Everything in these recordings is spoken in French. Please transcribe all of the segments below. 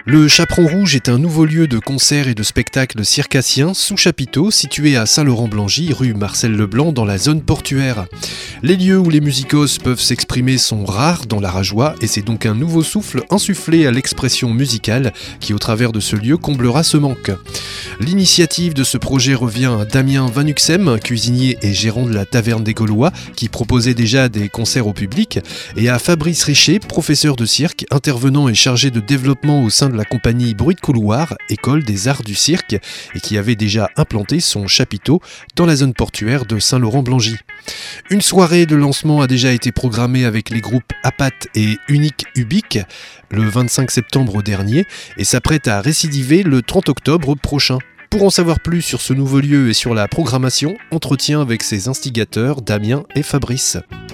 Le Chaperon Rouge est un nouveau lieu de concert et de spectacle circassien sous chapiteau situé à Saint-Laurent-Blangy, rue Marcel Leblanc dans la zone portuaire. Les lieux où les musicos peuvent s'exprimer sont rares dans l'Arajois et c'est donc un nouveau souffle insufflé à l'expression musicale qui au travers de ce lieu comblera ce manque. L'initiative de ce projet revient à Damien Vanuxem, cuisinier et gérant de la Taverne des Gaulois qui proposait déjà des concerts au public, et à Fabrice Richer, professeur de cirque, intervenant et chargé de développement au sein de la compagnie Bruit de Couloir, école des arts du cirque, et qui avait déjà implanté son chapiteau dans la zone portuaire de Saint-Laurent-Blangy. Une soirée de lancement a déjà été programmée avec les groupes Apat et Unique Ubique le 25 septembre dernier et s'apprête à récidiver le 30 octobre prochain. Pour en savoir plus sur ce nouveau lieu et sur la programmation, entretien avec ses instigateurs Damien et Fabrice.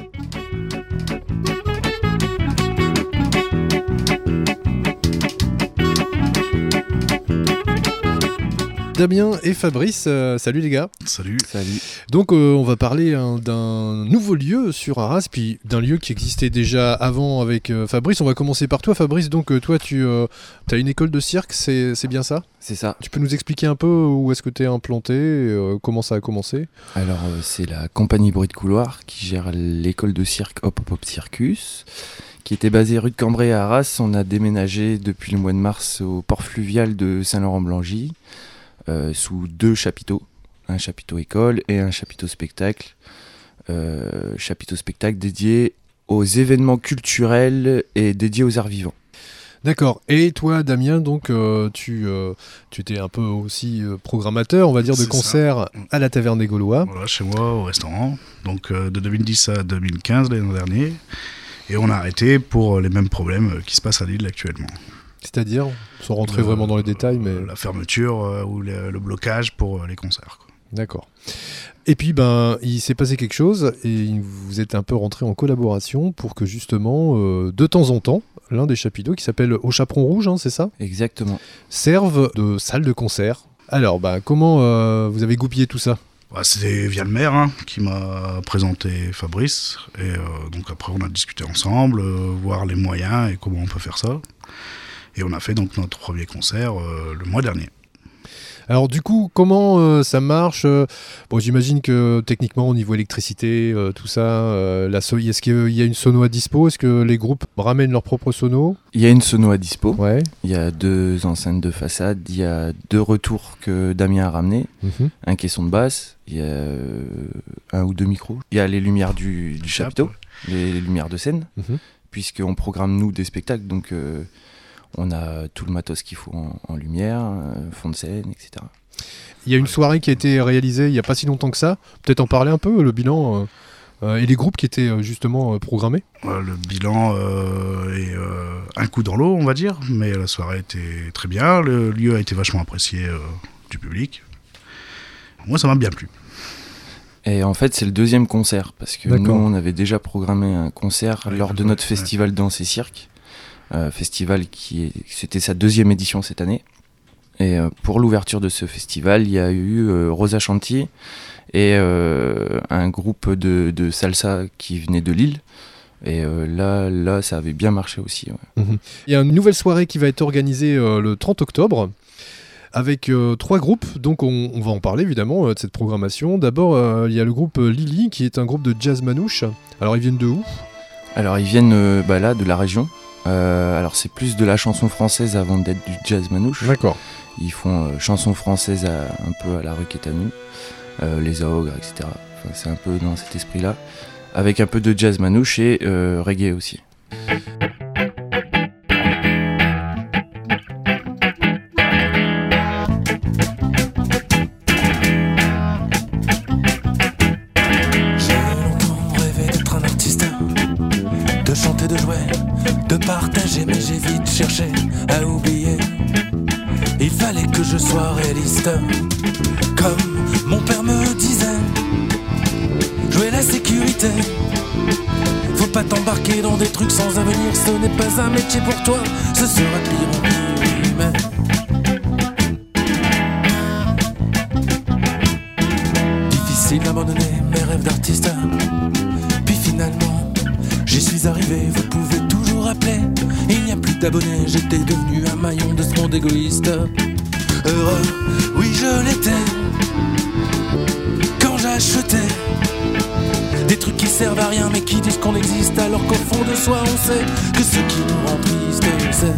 Damien et Fabrice, salut les gars. Salut. Donc on va parler d'un nouveau lieu sur Arras, puis d'un lieu qui existait déjà avant avec Fabrice. On va commencer par toi Fabrice, donc toi tu as une école de cirque, c'est bien ça ? C'est ça. Tu peux nous expliquer un peu où est-ce que tu es implanté, comment ça a commencé ? Alors c'est la compagnie Bruit de Couloir qui gère l'école de cirque Hop Hop Hop Circus, qui était basée rue de Cambrai à Arras. On a déménagé depuis le mois de mars au port fluvial de Saint-Laurent-Blangy. Sous deux chapiteaux, un chapiteau école et un chapiteau spectacle. Chapiteau spectacle dédié aux événements culturels et dédié aux arts vivants. D'accord. Et toi, Damien, donc tu étais un peu aussi programmateur, on va dire, de concerts à la Taverne des Gaulois. Voilà, chez moi, au restaurant. Donc de 2010 à 2015, l'année dernière. Et on a arrêté pour les mêmes problèmes qui se passent à Lille actuellement. C'est-à-dire, sans rentrer vraiment dans les détails, mais... La fermeture ou le blocage pour les concerts. Quoi. D'accord. Et puis, il s'est passé quelque chose et vous êtes un peu rentré en collaboration pour que justement, de temps en temps, l'un des chapiteaux qui s'appelle Au Chaperon Rouge, c'est ça ? Exactement. Serve de salle de concert. Alors, comment vous avez goupillé tout ça ? C'était via le maire qui m'a présenté Fabrice. Et donc après, on a discuté ensemble, voir les moyens et comment on peut faire ça. Et on a fait donc notre premier concert le mois dernier. Alors du coup, comment ça marche ? Bon, j'imagine que techniquement, au niveau électricité, tout ça, est-ce qu'il y a une sono à dispo ? Est-ce que les groupes ramènent leur propre sono ? Il y a une sono à dispo. Ouais. Il y a 2 enceintes de façade. Il y a 2 retours que Damien a ramenés. Un caisson de basse. Il y a 1 ou 2 micros. Il y a les lumières du chapiteau, les lumières de scène, puisqu'on programme nous des spectacles, donc... on a tout le matos qu'il faut en lumière, fond de scène, etc. Il y a une soirée qui a été réalisée il n'y a pas si longtemps que ça. Peut-être en parler un peu, le bilan et les groupes qui étaient justement programmés. Le bilan est un coup dans l'eau, on va dire. Mais la soirée était très bien. Le lieu a été vachement apprécié du public. Moi, ça m'a bien plu. Et en fait, c'est le 2e concert. Parce que nous, on avait déjà programmé un concert lors de notre festival Danse et Cirque. Festival c'était sa 2e édition cette année, et pour l'ouverture de ce festival il y a eu Rosa Chantier et un groupe de salsa qui venait de Lille, et là ça avait bien marché aussi, ouais. Il y a une nouvelle soirée qui va être organisée le 30 octobre avec 3 groupes, donc on va en parler évidemment de cette programmation. D'abord il y a le groupe Lily qui est un groupe de jazz manouche. Alors ils viennent de où ? Alors ils viennent là, de la région. Alors c'est plus de la chanson française avant d'être du jazz manouche. D'accord. Ils font chanson française un peu à la Requête à nous, les ogres, etc. Enfin, c'est un peu dans cet esprit-là, avec un peu de jazz manouche et reggae aussi. De partager, mais j'ai vite cherché à oublier. Il fallait que je sois réaliste, comme mon père me disait. Jouer la sécurité, faut pas t'embarquer dans des trucs sans avenir. Ce n'est pas un métier pour toi, ce sera pire en pire. Mais difficile d'abandonner mes rêves d'artiste. Puis finalement J'y suis arrivé, vous pouvez toujours appeler. Il n'y a plus d'abonnés, j'étais devenu un maillon de ce monde égoïste. Heureux, oui je l'étais, quand j'achetais des trucs qui servent à rien mais qui disent qu'on existe, alors qu'au fond de soi on sait que ce qui nous rend triste c'est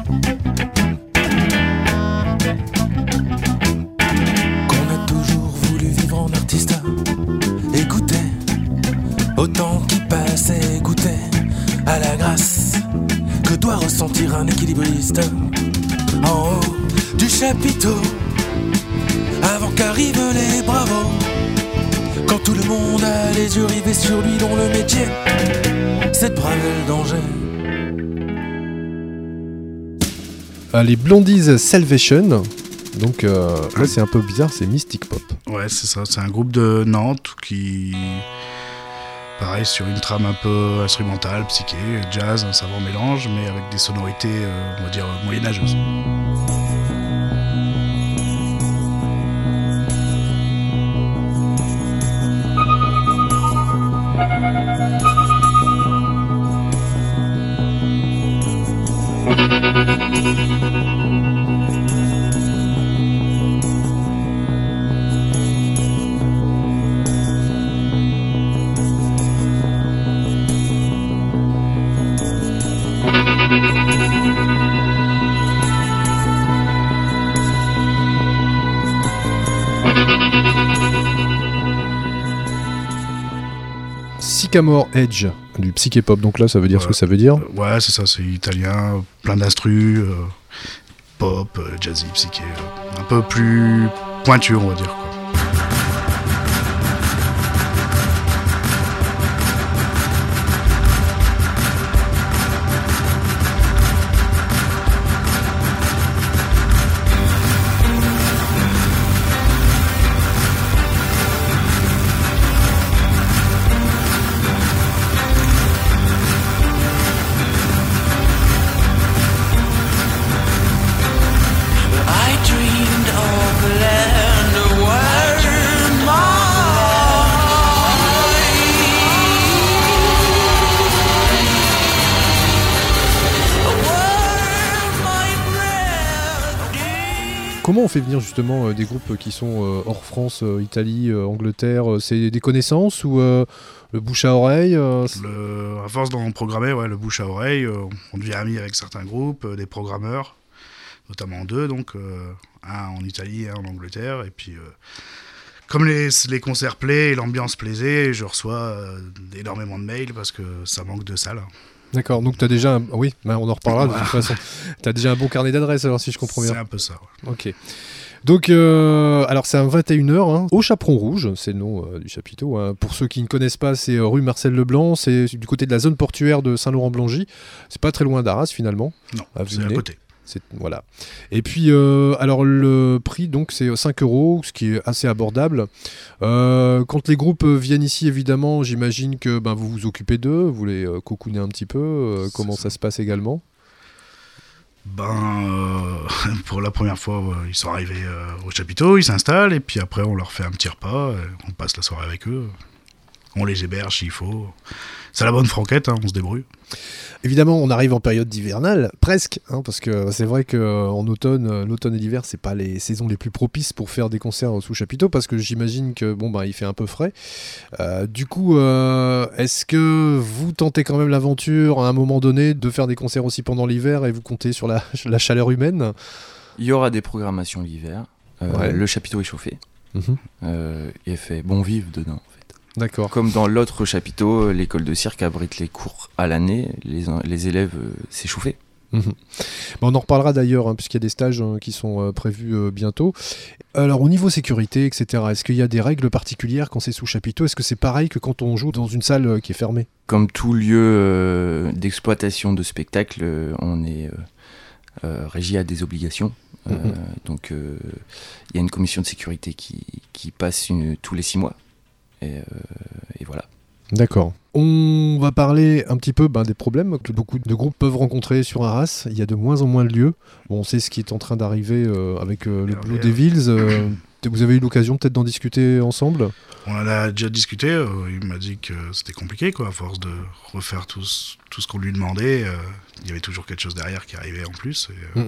qu'on a toujours voulu vivre en artiste. Écouter autant qui passe et goûter à la grâce que doit ressentir un équilibriste en haut du chapiteau avant qu'arrivent les bravos. Quand tout le monde a les yeux rivés sur lui, dont le métier c'est de braver le danger. Les Blondies Salvation. Donc là c'est un peu bizarre, c'est Mystic Pop. Ouais, c'est ça, c'est un groupe de Nantes qui, pareil, sur une trame un peu instrumentale, psyché, jazz, un savant mélange, mais avec des sonorités, on va dire, moyenâgeuses. Sycamore Edge, du psyché pop, donc là ça veut dire ce que ça veut dire. Ouais, c'est ça, c'est italien, plein d'instrus, pop, jazzy, psyché, un peu plus pointu on va dire quoi. Comment on fait venir justement des groupes qui sont hors France, Italie, Angleterre, c'est des connaissances ou le bouche à oreille à force d'en programmer, ouais, le bouche à oreille, on devient amis avec certains groupes, des programmeurs, notamment deux, donc un en Italie et un en Angleterre, et puis comme les concerts plaisaient et l'ambiance plaisait, je reçois énormément de mails parce que ça manque de salles. D'accord, donc tu as déjà oui, on en reparlera de toute façon. Tu as déjà un bon carnet d'adresses alors si je comprends bien. C'est un peu ça, ouais. Ok. Donc, alors c'est à 21h, hein, au Chaperon Rouge, c'est le nom du chapiteau. Hein. Pour ceux qui ne connaissent pas, c'est rue Marcel Leblanc, c'est du côté de la zone portuaire de Saint-Laurent-Blangy. C'est pas très loin d'Arras finalement. Non, c'est à côté. Voilà. Et puis, alors le prix, donc, c'est 5 €, ce qui est assez abordable. Quand les groupes viennent ici, évidemment, j'imagine que vous vous occupez d'eux, vous les cocoonez un petit peu. Comment ça se passe également ? Pour la première fois, ils sont arrivés au chapiteau, ils s'installent, et puis après, on leur fait un petit repas, on passe la soirée avec eux. On les héberge s'il faut. C'est la bonne franquette, hein, on se débrouille. Évidemment, on arrive en période d'hivernale, presque, hein, parce que c'est vrai qu'en automne, l'automne et l'hiver, c'est pas les saisons les plus propices pour faire des concerts sous chapiteau, parce que j'imagine que il fait un peu frais. Du coup, est-ce que vous tentez quand même l'aventure à un moment donné de faire des concerts aussi pendant l'hiver et vous comptez sur la chaleur humaine ? Il y aura des programmations l'hiver. Le chapiteau est chauffé. Il fait bon vivre dedans. D'accord. Comme dans l'autre chapiteau, l'école de cirque abrite les cours à l'année, les élèves s'échauffaient. On en reparlera d'ailleurs, hein, puisqu'il y a des stages qui sont prévus bientôt. Alors au niveau sécurité, etc., est-ce qu'il y a des règles particulières quand c'est sous chapiteau ? Est-ce que c'est pareil que quand on joue dans une salle qui est fermée ? Comme tout lieu d'exploitation de spectacle, on est régi à des obligations. Donc il y a une commission de sécurité qui passe tous les 6 mois. Et voilà. D'accord. On va parler un petit peu des problèmes que beaucoup de groupes peuvent rencontrer sur Arras. Il y a de moins en moins de lieux. On sait ce qui est en train d'arriver avec le Blue Devils. Vous avez eu l'occasion peut-être d'en discuter ensemble ? On en a déjà discuté, il m'a dit que c'était compliqué, quoi, à force de refaire tout ce qu'on lui demandait, il y avait toujours quelque chose derrière qui arrivait en plus. Et,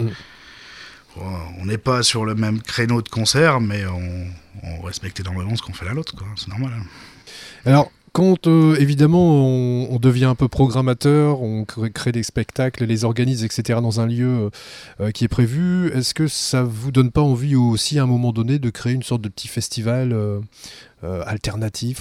on n'est pas sur le même créneau de concert, mais on respecte énormément ce qu'on fait l'un l'autre, quoi, c'est normal. Hein. Alors, quand évidemment on devient un peu programmateur, on crée des spectacles, les organise, etc. dans un lieu qui est prévu, est-ce que ça vous donne pas envie aussi à un moment donné de créer une sorte de petit festival alternatif ?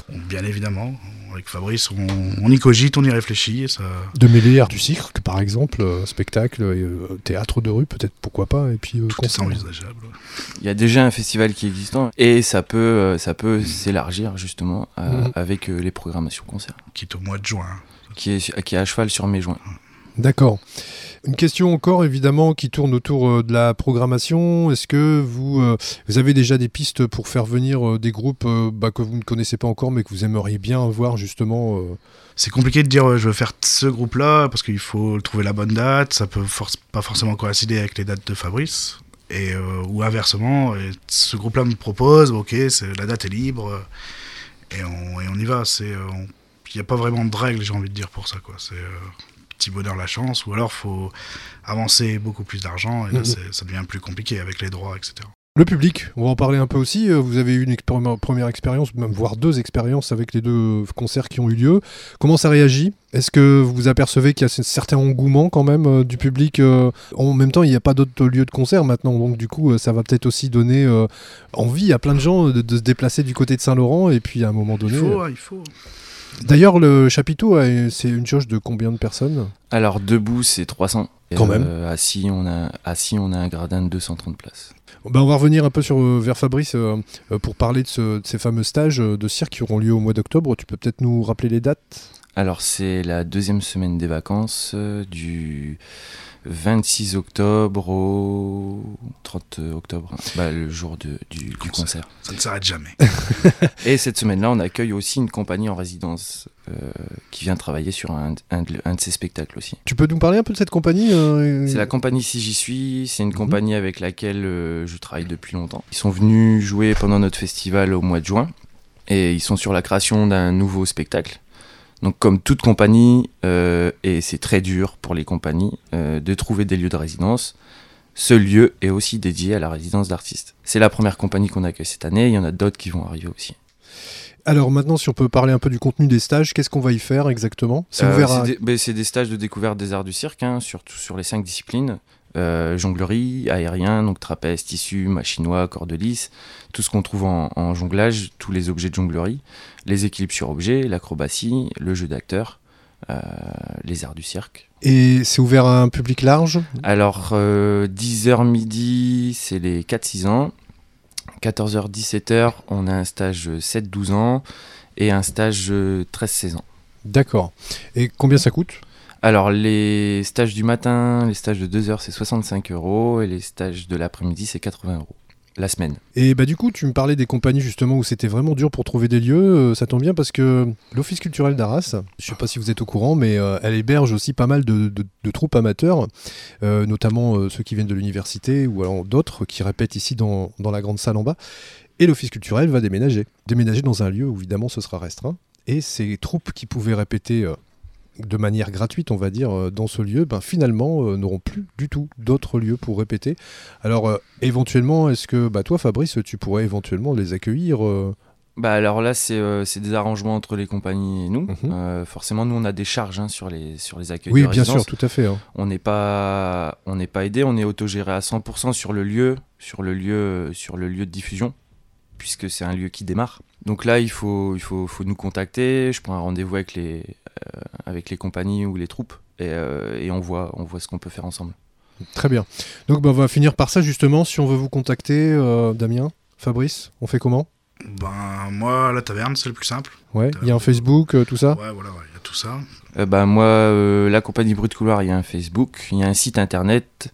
Bien évidemment, avec Fabrice, on y cogite, on y réfléchit. Et ça... De mêler art du cirque, par exemple, spectacle, théâtre de rue, peut-être, pourquoi pas, et puis tout est envisageable. Il y a déjà un festival qui est existant et ça peut s'élargir justement avec les programmations concerts. Qui est au mois de juin. Qui est à cheval sur mai-juin. D'accord. Une question encore, évidemment, qui tourne autour de la programmation. Est-ce que vous avez déjà des pistes pour faire venir des groupes que vous ne connaissez pas encore, mais que vous aimeriez bien voir, justement C'est compliqué de dire je veux faire ce groupe-là, parce qu'il faut trouver la bonne date. Ça peut pas forcément coïncider avec les dates de Fabrice. Ou inversement, ce groupe-là me propose, ok, la date est libre, et on y va. Il n'y a pas vraiment de règles, j'ai envie de dire, pour ça, quoi. C'est petit bonheur la chance, ou alors il faut avancer beaucoup plus d'argent, et là ça devient plus compliqué avec les droits, etc. Le public, on va en parler un peu aussi. Vous avez eu une première expérience, même voire 2 expériences avec les 2 concerts qui ont eu lieu. Comment ça réagit ? Est-ce que vous apercevez qu'il y a un certain engouement quand même du public ? En même temps, il n'y a pas d'autres lieux de concert maintenant, donc du coup, ça va peut-être aussi donner envie à plein de gens de se déplacer du côté de Saint-Laurent, et puis à un moment donné... Il faut. D'ailleurs, le chapiteau, c'est une jauge de combien de personnes ? Alors, debout, c'est 300. Quand même. Assis, on a un gradin de 230 places. On va revenir un peu vers Fabrice pour parler de ces fameux stages de cirque qui auront lieu au mois d'octobre. Tu peux peut-être nous rappeler les dates ? Alors, c'est la 2e semaine des vacances du 26 octobre au 30 octobre, le jour du concert. Ça ne s'arrête jamais. Et cette semaine-là, on accueille aussi une compagnie en résidence qui vient travailler sur un de ses spectacles aussi. Tu peux nous parler un peu de cette compagnie C'est la compagnie Si J'y Suis, c'est une compagnie avec laquelle je travaille depuis longtemps. Ils sont venus jouer pendant notre festival au mois de juin et ils sont sur la création d'un nouveau spectacle. Donc comme toute compagnie, et c'est très dur pour les compagnies de trouver des lieux de résidence, ce lieu est aussi dédié à la résidence d'artistes. C'est la première compagnie qu'on accueille cette année, il y en a d'autres qui vont arriver aussi. Alors maintenant, si on peut parler un peu du contenu des stages, qu'est-ce qu'on va y faire exactement ? C'est ouvert c'est des stages de découverte des arts du cirque, surtout sur les 5 disciplines. Jonglerie, aérien, donc trapèze, tissu, machinois, corde lisse, tout ce qu'on trouve en jonglage, tous les objets de jonglerie, les équilibres sur objets, l'acrobatie, le jeu d'acteur, les arts du cirque. Et c'est ouvert à un public large ? Alors 10h midi, c'est les 4-6 ans, 14h 17h, on a un stage 7-12 ans et un stage 13-16 ans. D'accord. Et combien ça coûte ? Alors, les stages du matin, les stages de 2 heures, c'est 65 € et les stages de l'après-midi, c'est 80 € la semaine. Et du coup, tu me parlais des compagnies justement où c'était vraiment dur pour trouver des lieux. Ça tombe bien parce que l'Office culturel d'Arras, je ne sais pas si vous êtes au courant, mais elle héberge aussi pas mal de troupes amateurs, notamment ceux qui viennent de l'université ou alors d'autres qui répètent ici dans la grande salle en bas. Et l'Office culturel va déménager dans un lieu où évidemment ce sera restreint. Et ces troupes qui pouvaient répéter... de manière gratuite, on va dire, dans ce lieu, finalement, n'auront plus du tout d'autres lieux pour répéter. Alors, éventuellement, est-ce que toi, Fabrice, tu pourrais éventuellement les accueillir Alors là, c'est des arrangements entre les compagnies et nous. Forcément, nous, on a des charges sur les accueils de résidence. Oui, bien sûr, tout à fait. On n'est pas aidé, on est autogéré à 100% sur le lieu de diffusion, puisque c'est un lieu qui démarre. Donc là, il faut nous contacter. Je prends un rendez-vous avec les compagnies ou les troupes et on voit ce qu'on peut faire ensemble. Très bien. Donc on va finir par ça justement. Si on veut vous contacter, Damien, Fabrice, on fait comment ? Moi, la taverne, c'est le plus simple. Ouais. Il y a un Facebook, tout ça ? Ouais, voilà, il y a tout ça. Moi, la compagnie Bruit de Couloir, il y a un Facebook, il y a un site internet,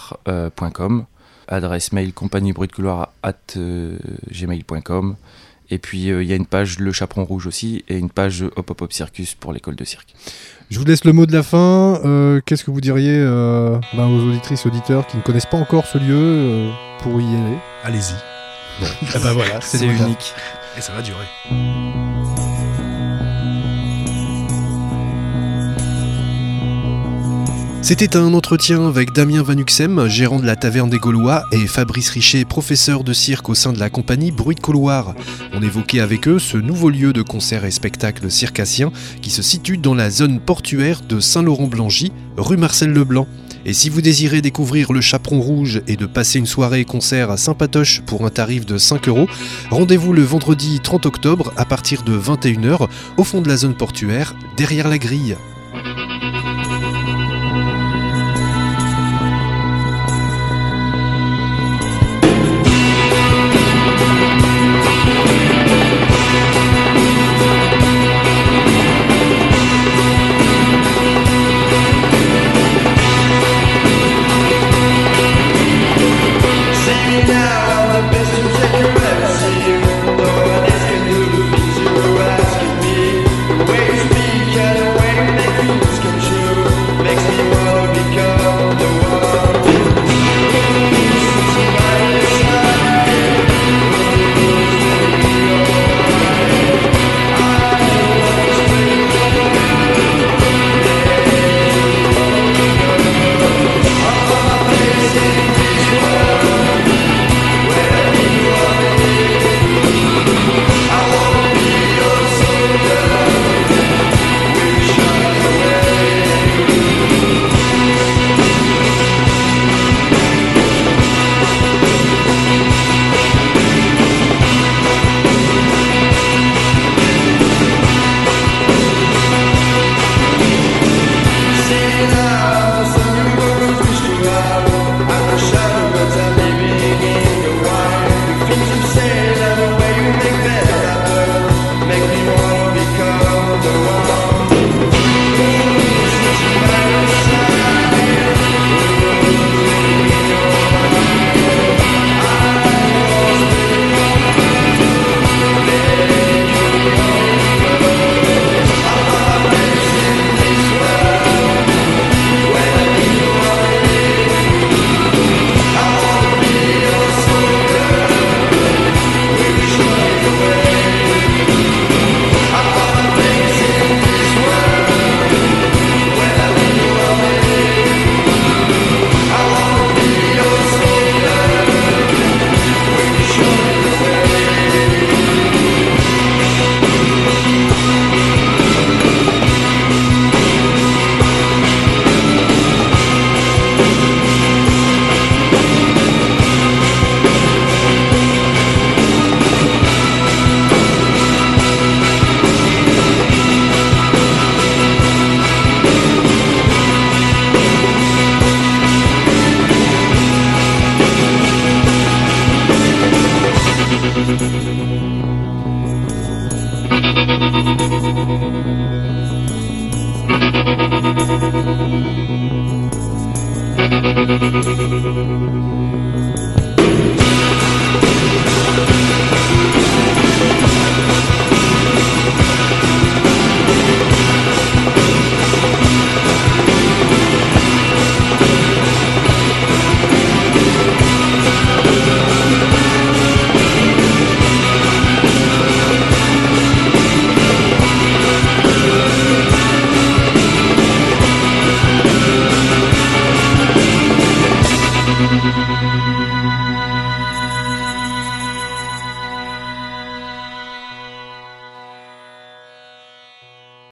compagniebruitdecouloir.com. Adresse mail compagniebruitdecouloir@gmail.com Et puis il y a une page Le Chaperon Rouge aussi et une page Hop Hop Hop Circus pour l'école de cirque. Je vous laisse le mot de la fin. Qu'est-ce que vous diriez aux auditrices, auditeurs qui ne connaissent pas encore ce lieu pour y aller? Allez-y. Bon. Et ben voilà, c'est unique. Et ça va durer. C'était un entretien avec Damien Vanuxem, gérant de la Taverne des Gaulois, et Fabrice Richet, professeur de cirque au sein de la compagnie Bruit de Couloir. On évoquait avec eux ce nouveau lieu de concert et spectacle circassien qui se situe dans la zone portuaire de Saint-Laurent-Blangy, rue Marcel Leblanc. Et si vous désirez découvrir le Chaperon Rouge et de passer une soirée concert à Saint-Patoche pour un tarif de 5 €, rendez-vous le vendredi 30 octobre à partir de 21h au fond de la zone portuaire, derrière la grille.